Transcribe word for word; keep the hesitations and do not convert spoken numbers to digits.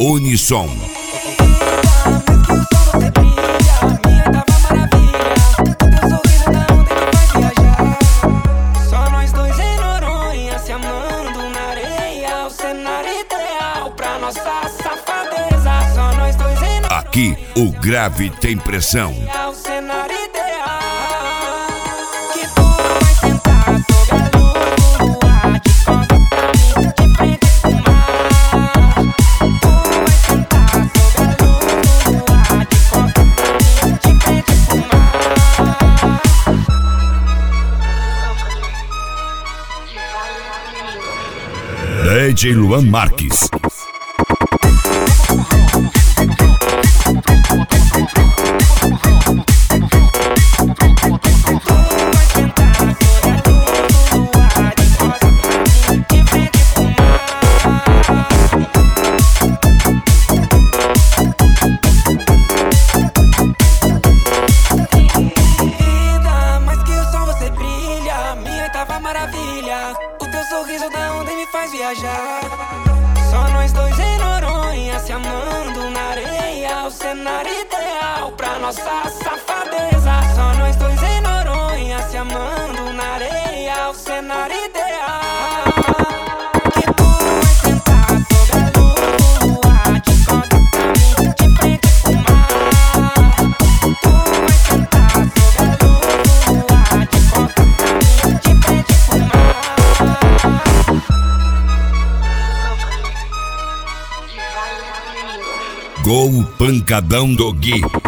Unissom. Aqui o grave tem pressão. D J Luan Marques. O teu sorriso da onde me faz viajar. Só nós dois em Noronha, se amando na areia. O cenário ideal pra nossa safadeza. Só nós dois em Noronha, se amando na areia. O cenário ideal. Que tu vai sentar sob a lua, de costas pra mim, de frente pro mar. Tu vai sentar sob a lua, de costas pra mim, de frente pro mar. Gol Pancadão do Gui.